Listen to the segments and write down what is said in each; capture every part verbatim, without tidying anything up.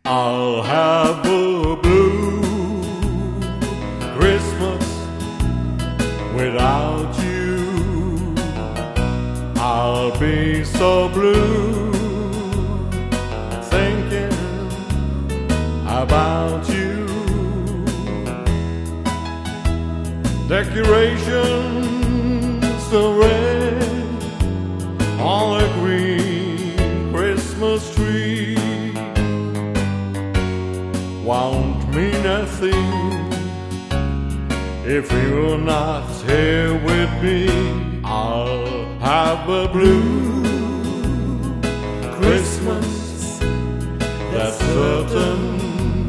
I'll have a blue Christmas without you. I'll be so blue thinking about you. Decorations so red on a green Christmas tree won't mean nothing if you're not here with me. I'll have a blue Christmas, that's certain.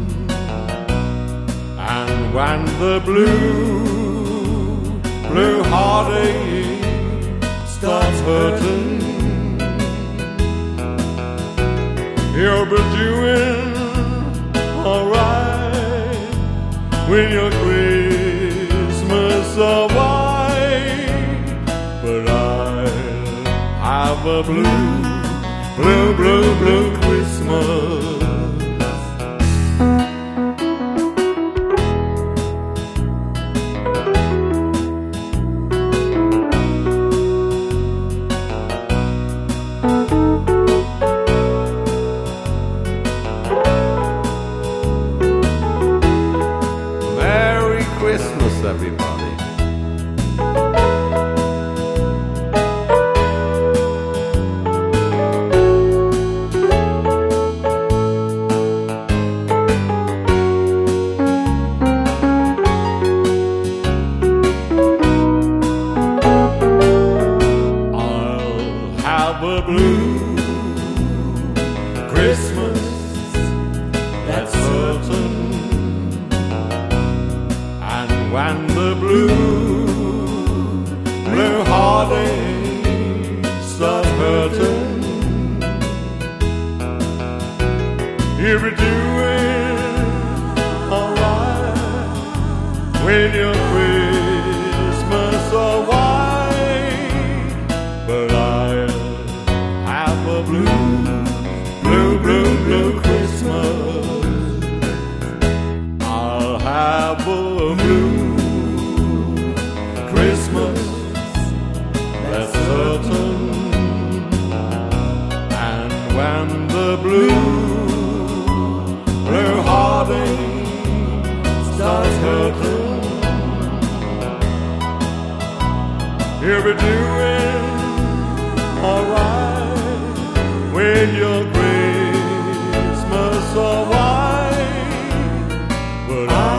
And when the blue, blue heartache starts hurting, you'll be doing alright when your Christmas are white. But I'll have a blue, blue, blue, blue Christmas. Christmas, everybody. I'll have a blue Christmas, that's certain. When the blue, blue heartache starts hurting, you'll be doing alright when your Christmas are white. But I'll have a blue, blue, blue, blue Christmas. I'll have a blue Christmas, that's certain. And when the blue, blue heartache starts hurting, you'll be doing alright when your Christmas are white. But I